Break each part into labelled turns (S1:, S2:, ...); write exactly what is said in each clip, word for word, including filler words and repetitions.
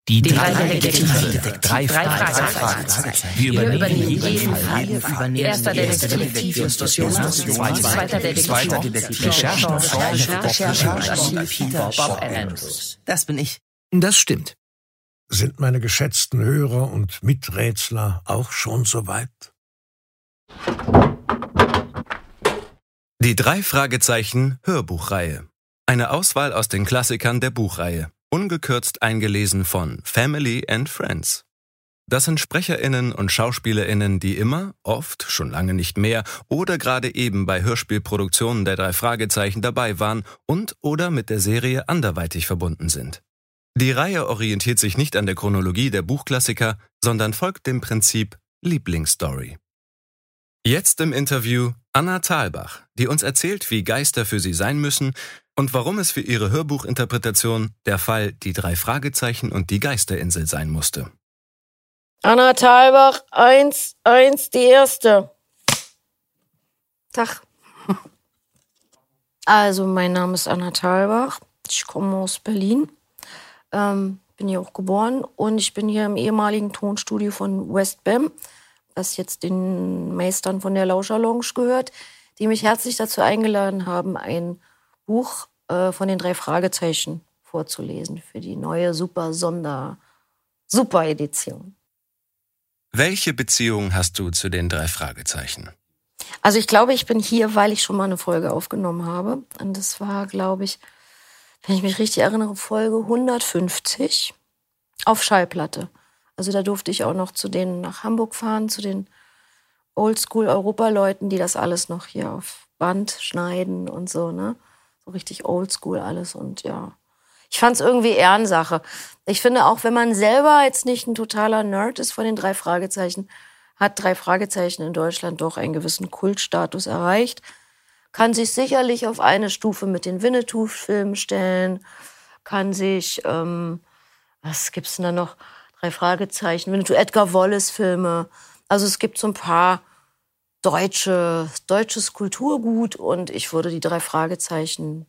S1: Die drei Detektive. Drei Fragezeichen. Wir übernehmen jeden Fall. Erster Detektiv Justus Jonas. Zweiter Detektiv Recherche und Peter Bob Andrews.
S2: Das bin ich.
S1: Das stimmt.
S3: Sind meine geschätzten Hörer und Miträtsler auch schon soweit?
S4: Die drei Fragezeichen Hörbuchreihe. Eine Auswahl aus den Klassikern der Buchreihe. Ungekürzt eingelesen von Family and Friends. Das sind SprecherInnen und SchauspielerInnen, die immer, oft, schon lange nicht mehr oder gerade eben bei Hörspielproduktionen der drei Fragezeichen dabei waren und oder mit der Serie anderweitig verbunden sind. Die Reihe orientiert sich nicht an der Chronologie der Buchklassiker, sondern folgt dem Prinzip Lieblingsstory. Jetzt im Interview Anna Thalbach, die uns erzählt, wie Geister für sie sein müssen und warum es für ihre Hörbuchinterpretation der Fall Die drei Fragezeichen und die Geisterinsel sein musste.
S5: Anna Thalbach, eins, eins, die erste. Tag. Also, mein Name ist Anna Thalbach. Ich komme aus Berlin. Ähm, bin hier auch geboren und ich bin hier im ehemaligen Tonstudio von West Bam, was jetzt den Meistern von der Lauscher Lounge gehört, die mich herzlich dazu eingeladen haben, ein Buch äh, von den drei Fragezeichen vorzulesen für die neue super Sonder Super Edition.
S4: Welche Beziehung hast du zu den drei Fragezeichen?
S5: Also ich glaube, ich bin hier, weil ich schon mal eine Folge aufgenommen habe. Und das war, glaube ich, wenn ich mich richtig erinnere, Folge hundertfünfzig auf Schallplatte. Also da durfte ich auch noch zu denen nach Hamburg fahren, zu den Oldschool-Europa-Leuten, die das alles noch hier auf Band schneiden und so, ne? So richtig Oldschool alles und ja. Ich fand es irgendwie Ehrensache. Ich finde auch, wenn man selber jetzt nicht ein totaler Nerd ist von den drei Fragezeichen, hat drei Fragezeichen in Deutschland doch einen gewissen Kultstatus erreicht, kann sich sicherlich auf eine Stufe mit den Winnetou-Filmen stellen, kann sich, ähm, was gibt's denn da noch? Drei Fragezeichen, Winnetou, Edgar Wallace-Filme. Also es gibt so ein paar deutsche, deutsches Kulturgut und ich würde die drei Fragezeichen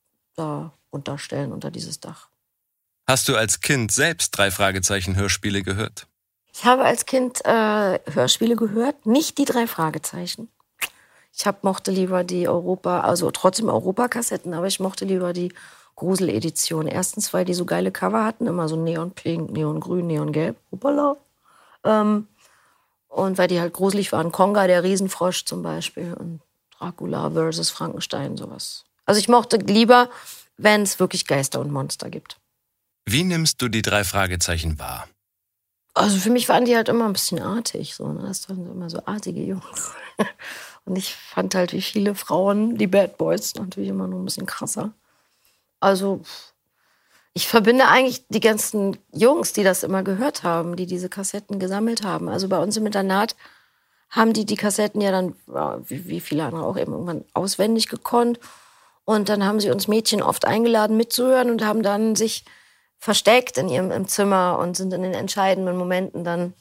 S5: da unterstellen unter dieses Dach.
S4: Hast du als Kind selbst drei Fragezeichen Hörspiele gehört?
S5: Ich habe als Kind äh, Hörspiele gehört, nicht die drei Fragezeichen. Ich hab, mochte lieber die Europa, also trotzdem Europakassetten, aber ich mochte lieber die Gruseledition. Erstens, weil die so geile Cover hatten, immer so neonpink, neongrün, neongelb, hoppala. Ähm, und weil die halt gruselig waren. Konga, der Riesenfrosch zum Beispiel und Dracula versus Frankenstein, sowas. Also ich mochte lieber, wenn es wirklich Geister und Monster gibt.
S4: Wie nimmst du die drei Fragezeichen wahr?
S5: Also für mich waren die halt immer ein bisschen artig. So, ne? Das waren immer so artige Jungs. Und ich fand halt, wie viele Frauen, die Bad Boys, natürlich immer nur ein bisschen krasser. Also ich verbinde eigentlich die ganzen Jungs, die das immer gehört haben, die diese Kassetten gesammelt haben. Also bei uns im Internat haben die die Kassetten ja dann, wie, wie viele andere auch, eben irgendwann auswendig gekonnt. Und dann haben sie uns Mädchen oft eingeladen mitzuhören und haben dann sich versteckt in ihrem im Zimmer und sind in den entscheidenden Momenten dann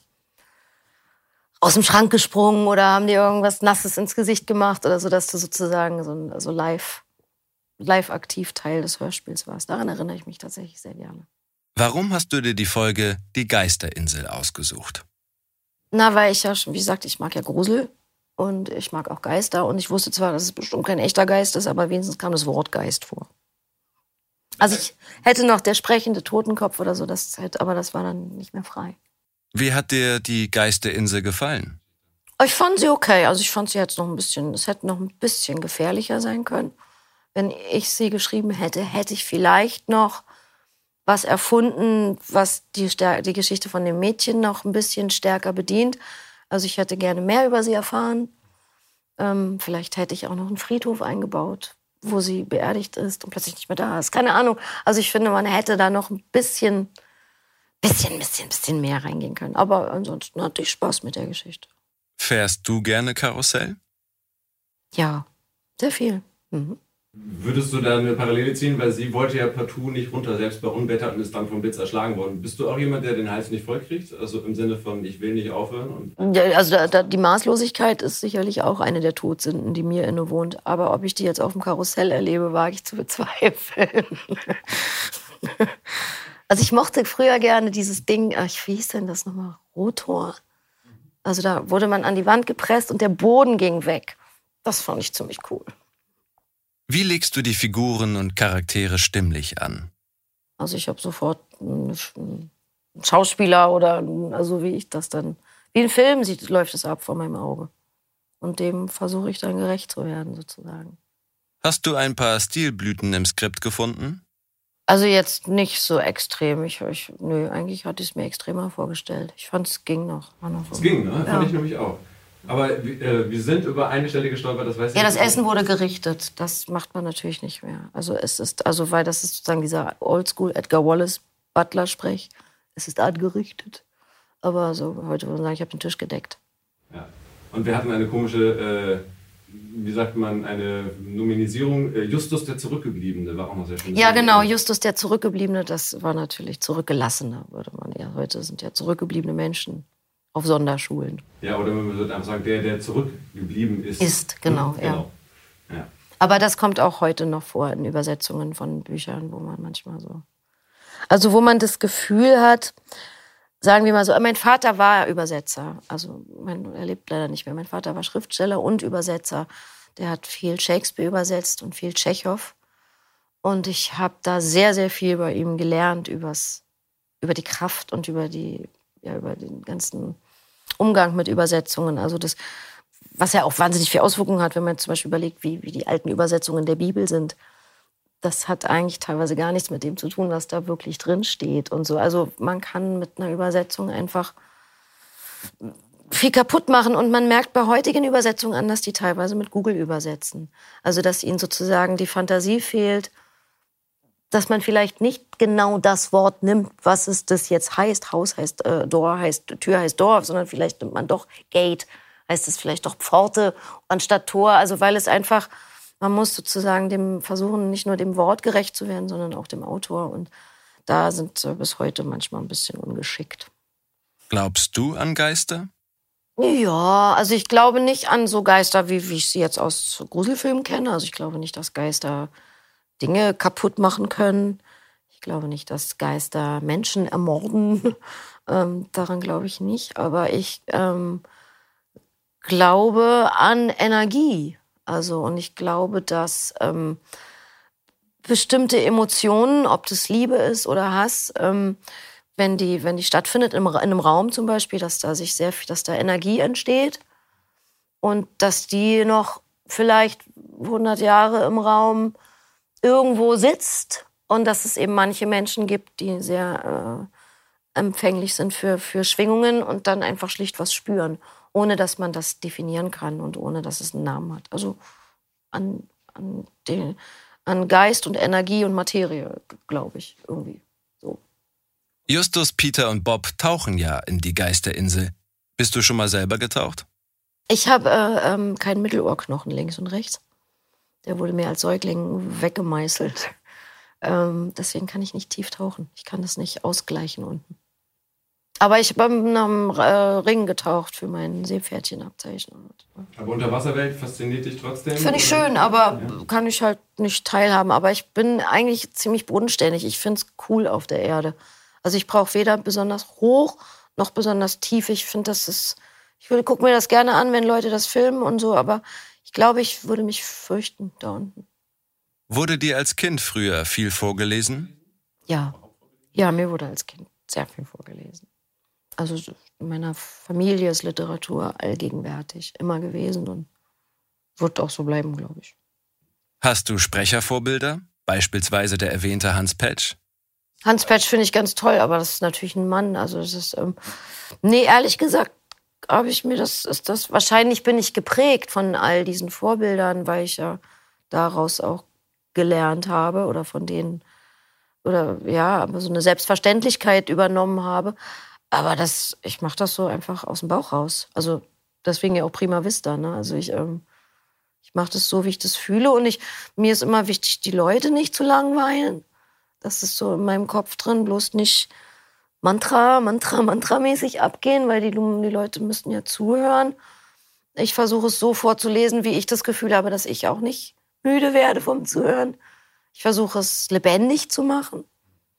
S5: aus dem Schrank gesprungen oder haben dir irgendwas Nasses ins Gesicht gemacht oder so, dass du sozusagen so, ein, so live, live aktiv Teil des Hörspiels warst. Daran erinnere ich mich tatsächlich sehr gerne.
S4: Warum hast du dir die Folge Die Geisterinsel ausgesucht?
S5: Na, weil ich ja schon, wie gesagt, ich mag ja Grusel und ich mag auch Geister und ich wusste zwar, dass es bestimmt kein echter Geist ist, aber wenigstens kam das Wort Geist vor. Also ich hätte noch der sprechende Totenkopf oder so, das halt, aber das war dann nicht mehr frei.
S4: Wie hat dir die Geisterinsel gefallen?
S5: Ich fand sie okay. Also ich fand sie jetzt noch ein bisschen, es hätte noch ein bisschen gefährlicher sein können. Wenn ich sie geschrieben hätte, hätte ich vielleicht noch was erfunden, was die, die Geschichte von dem Mädchen noch ein bisschen stärker bedient. Also ich hätte gerne mehr über sie erfahren. Ähm, vielleicht hätte ich auch noch einen Friedhof eingebaut, wo sie beerdigt ist und plötzlich nicht mehr da ist. Keine Ahnung. Also ich finde, man hätte da noch ein bisschen, bisschen, bisschen, bisschen mehr reingehen können. Aber ansonsten hatte ich Spaß mit der Geschichte.
S4: Fährst du gerne Karussell?
S5: Ja, sehr viel. Mhm.
S6: Würdest du da eine Parallele ziehen? Weil sie wollte ja partout nicht runter, selbst bei Unwetter, und ist dann vom Blitz erschlagen worden. Bist du auch jemand, der den Hals nicht voll kriegt? Also im Sinne von, ich will nicht aufhören? Und
S5: ja, also da, da, die Maßlosigkeit ist sicherlich auch eine der Todsünden, die mir innewohnt. Aber ob ich die jetzt auf dem Karussell erlebe, wage ich zu bezweifeln. Also ich mochte früher gerne dieses Ding, ach, wie hieß denn das nochmal? Rotor. Also da wurde man an die Wand gepresst und der Boden ging weg. Das fand ich ziemlich cool.
S4: Wie legst du die Figuren und Charaktere stimmlich an?
S5: Also ich habe sofort einen Schauspieler oder also wie ich das dann, wie ein Film sieht, läuft es ab vor meinem Auge. Und dem versuche ich dann gerecht zu werden sozusagen.
S4: Hast du ein paar Stilblüten im Skript gefunden?
S5: Also jetzt nicht so extrem. Ich, ich, nö, eigentlich hatte ich es mir extremer vorgestellt. Ich fand, es ging noch. noch so.
S6: Es ging, ne?
S5: Ja.
S6: Fand ich nämlich auch. Aber äh, wir sind über eine Stelle gestolpert, das weiß ich
S5: Ja, das
S6: nicht.
S5: Essen wurde gerichtet. Das macht man natürlich nicht mehr. Also es ist, also weil das ist sozusagen dieser Oldschool Edgar Wallace Butler-Sprech. Es ist angerichtet. Aber so heute würde man sagen, ich habe den Tisch gedeckt.
S6: Ja. Und wir hatten eine komische, äh, wie sagt man, eine Nominisierung. Äh, Justus der Zurückgebliebene war auch noch sehr schön.
S5: Ja, genau. Justus der Zurückgebliebene, das war natürlich Zurückgelassene, würde man ja. Heute sind ja zurückgebliebene Menschen auf Sonderschulen.
S6: Ja, oder man würde einfach sagen, der, der zurückgeblieben ist.
S5: Ist, genau,
S6: hm?
S5: ja.
S6: Genau. Ja.
S5: Aber das kommt auch heute noch vor in Übersetzungen von Büchern, wo man manchmal so... Also wo man das Gefühl hat, sagen wir mal so, mein Vater war Übersetzer. Also mein, er lebt leider nicht mehr. Mein Vater war Schriftsteller und Übersetzer. Der hat viel Shakespeare übersetzt und viel Tschechow. Und ich habe da sehr, sehr viel bei ihm gelernt übers, über die Kraft und über, die, ja, über den ganzen Umgang mit Übersetzungen. Also das, was ja auch wahnsinnig viel Auswirkungen hat, wenn man zum Beispiel überlegt, wie, wie die alten Übersetzungen der Bibel sind. Das hat eigentlich teilweise gar nichts mit dem zu tun, was da wirklich drin steht und so. Also man kann mit einer Übersetzung einfach viel kaputt machen und man merkt bei heutigen Übersetzungen an, dass die teilweise mit Google übersetzen. Also dass ihnen sozusagen die Fantasie fehlt, dass man vielleicht nicht genau das Wort nimmt, was es das jetzt heißt. Haus heißt äh, Door, heißt Tür heißt Dorf, sondern vielleicht nimmt man doch Gate, heißt es vielleicht doch Pforte anstatt Tor. Also weil es einfach... Man muss sozusagen dem versuchen, nicht nur dem Wort gerecht zu werden, sondern auch dem Autor. Und da sind wir bis heute manchmal ein bisschen ungeschickt.
S4: Glaubst du an Geister?
S5: Ja, also ich glaube nicht an so Geister, wie, wie ich sie jetzt aus Gruselfilmen kenne. Also ich glaube nicht, dass Geister Dinge kaputt machen können. Ich glaube nicht, dass Geister Menschen ermorden. ähm, daran glaube ich nicht. Aber ich ähm, glaube an Energie. Also, und ich glaube, dass ähm, bestimmte Emotionen, ob das Liebe ist oder Hass, ähm, wenn die, wenn die stattfindet in einem Raum zum Beispiel, dass da sich sehr viel, dass da Energie entsteht und dass die noch vielleicht hundert Jahre im Raum irgendwo sitzt und dass es eben manche Menschen gibt, die sehr äh, empfänglich sind für, für Schwingungen und dann einfach schlicht was spüren, ohne dass man das definieren kann und ohne dass es einen Namen hat. Also an, an, den, an Geist und Energie und Materie, glaube ich, irgendwie so.
S4: Justus, Peter und Bob tauchen ja in die Geisterinsel. Bist du schon mal selber getaucht?
S5: Ich habe äh, ähm, keinen Mittelohrknochen links und rechts. Der wurde mir als Säugling weggemeißelt. Ähm, deswegen kann ich nicht tief tauchen. Ich kann das nicht ausgleichen unten. Aber ich habe in einem äh, Ring getaucht für mein Seepferdchenabzeichen.
S6: Aber Unterwasserwelt fasziniert dich trotzdem?
S5: Finde ich schön, aber ja. Kann ich halt nicht teilhaben. Aber ich bin eigentlich ziemlich bodenständig. Ich finde es cool auf der Erde. Also ich brauche weder besonders hoch noch besonders tief. Ich finde, das ist... Ich gucke mir das gerne an, wenn Leute das filmen und so. Aber ich glaube, ich würde mich fürchten da unten.
S4: Wurde dir als Kind früher viel vorgelesen?
S5: Ja. Ja, mir wurde als Kind sehr viel vorgelesen. Also in meiner Familie ist Literatur allgegenwärtig, immer gewesen und wird auch so bleiben, glaube ich.
S4: Hast du Sprechervorbilder? Beispielsweise der erwähnte Hans Petsch?
S5: Hans Petsch finde ich ganz toll, aber das ist natürlich ein Mann. Also das ist, ähm, nee, ehrlich gesagt, habe ich mir das, ist das, wahrscheinlich bin ich geprägt von all diesen Vorbildern, weil ich ja daraus auch gelernt habe oder von denen, oder ja, aber so eine Selbstverständlichkeit übernommen habe. Aber das, ich mache das so einfach aus dem Bauch raus. Also deswegen ja auch Prima Vista. Ne? Also ich, ähm, ich mache das so, wie ich das fühle. Und ich, mir ist immer wichtig, die Leute nicht zu langweilen. Das ist so in meinem Kopf drin, bloß nicht Mantra, Mantra, Mantra-mäßig abgehen, weil die, die Leute müssten ja zuhören. Ich versuche es so vorzulesen, wie ich das Gefühl habe, dass ich auch nicht müde werde vom Zuhören. Ich versuche es lebendig zu machen.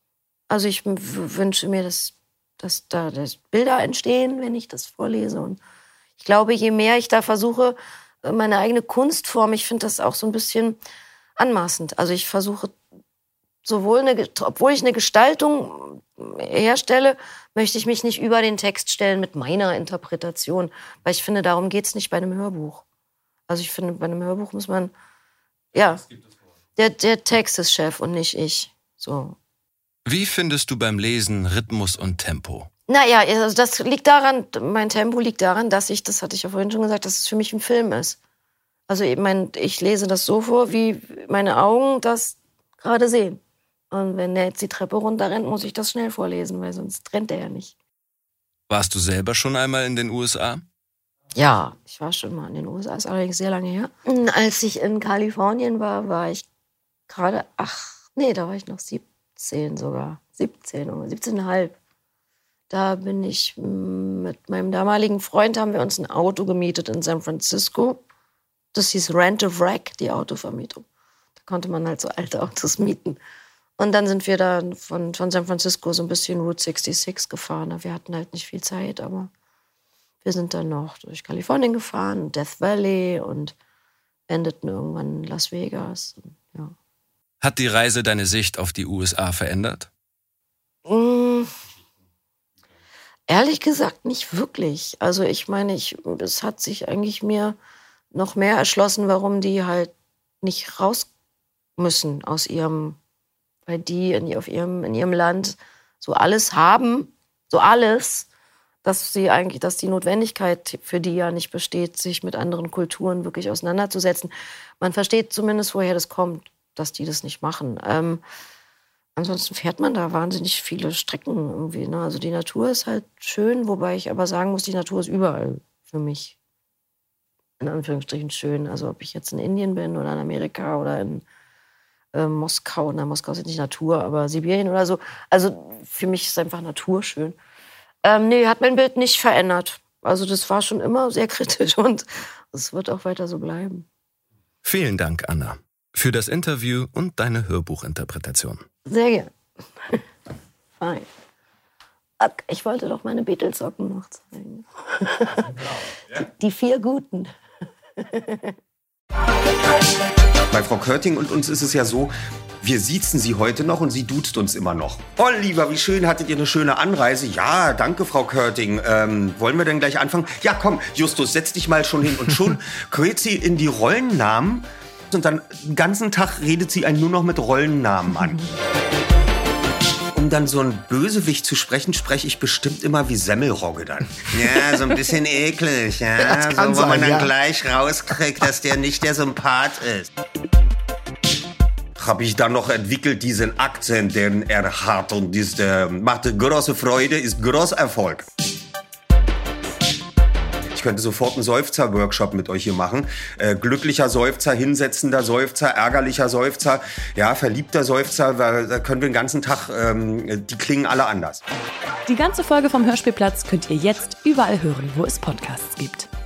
S5: Also ich w- wünsche mir, dass, dass da dass Bilder entstehen, wenn ich das vorlese. Und ich glaube, je mehr ich da versuche, meine eigene Kunstform, ich finde das auch so ein bisschen anmaßend. Also ich versuche sowohl eine, obwohl ich eine Gestaltung herstelle, möchte ich mich nicht über den Text stellen mit meiner Interpretation, weil ich finde, darum geht's nicht bei einem Hörbuch. Also ich finde, bei einem Hörbuch muss man, ja, der, der Text ist Chef und nicht ich. So.
S4: Wie findest du beim Lesen Rhythmus und Tempo?
S5: Naja, also das liegt daran, mein Tempo liegt daran, dass ich, das hatte ich ja vorhin schon gesagt, dass es für mich ein Film ist. Also ich, mein, ich lese das so vor, wie meine Augen das gerade sehen. Und wenn der jetzt die Treppe runterrennt, muss ich das schnell vorlesen, weil sonst rennt er ja nicht.
S4: Warst du selber schon einmal in den U S A?
S5: Ja, ich war schon mal in den U S A, ist allerdings sehr lange her. Als ich in Kalifornien war, war ich gerade, ach, nee, da war ich noch siebzehn sogar. siebzehn, siebzehn Komma fünf. Da bin ich mit meinem damaligen Freund, haben wir uns ein Auto gemietet in San Francisco. Das hieß Rent a Wreck, die Autovermietung. Da konnte man halt so alte Autos mieten. Und dann sind wir da von, von San Francisco so ein bisschen Route sechsundsechzig gefahren. Wir hatten halt nicht viel Zeit, aber wir sind dann noch durch Kalifornien gefahren, Death Valley und endeten irgendwann in Las Vegas. Ja.
S4: Hat die Reise deine Sicht auf die U S A verändert?
S5: Mmh. Ehrlich gesagt nicht wirklich. Also ich meine, ich, es hat sich eigentlich mir noch mehr erschlossen, warum die halt nicht raus müssen aus ihrem, weil die in, auf ihrem, in ihrem Land so alles haben, so alles, dass sie eigentlich, dass die Notwendigkeit für die ja nicht besteht, sich mit anderen Kulturen wirklich auseinanderzusetzen. Man versteht zumindest, woher das kommt, dass die das nicht machen. Ähm, Ansonsten fährt man da wahnsinnig viele Strecken irgendwie. Ne? Also die Natur ist halt schön, wobei ich aber sagen muss, die Natur ist überall für mich. In Anführungsstrichen schön. Also ob ich jetzt in Indien bin oder in Amerika oder in äh, Moskau. Na, Moskau ist jetzt nicht Natur, aber Sibirien oder so. Also für mich ist einfach Natur schön. Ähm, nee, hat mein Bild nicht verändert. Also das war schon immer sehr kritisch und es wird auch weiter so bleiben.
S4: Vielen Dank, Anna, für das Interview und deine Hörbuchinterpretation.
S5: Sehr gerne. Fein. Ich wollte doch meine Beatles-Socken noch zeigen. Die, die vier guten.
S2: Bei Frau Körting und uns ist es ja so, wir siezen sie heute noch und sie duzt uns immer noch. Oliver, wie schön, hattet ihr eine schöne Anreise? Ja, danke, Frau Körting. Ähm, wollen wir denn gleich anfangen? Ja, komm, Justus, setz dich mal schon hin. Und schon gerät sie in die Rollennamen. Und dann den ganzen Tag redet sie einen nur noch mit Rollennamen an. Um dann so einen Bösewicht zu sprechen, spreche ich bestimmt immer wie Semmelrogge dann. Ja, so ein bisschen eklig, ja. So, wo sein, man dann ja. gleich rauskriegt, dass der nicht der Sympath ist. Habe ich dann noch entwickelt, diesen Akzent, den er hat. Und das äh, macht große Freude, ist großer Erfolg. Ich könnte sofort einen Seufzer-Workshop mit euch hier machen. Äh, glücklicher Seufzer, hinsetzender Seufzer, ärgerlicher Seufzer, ja, verliebter Seufzer. Da können wir den ganzen Tag, ähm, die klingen alle anders.
S7: Die ganze Folge vom Hörspielplatz könnt ihr jetzt überall hören, wo es Podcasts gibt.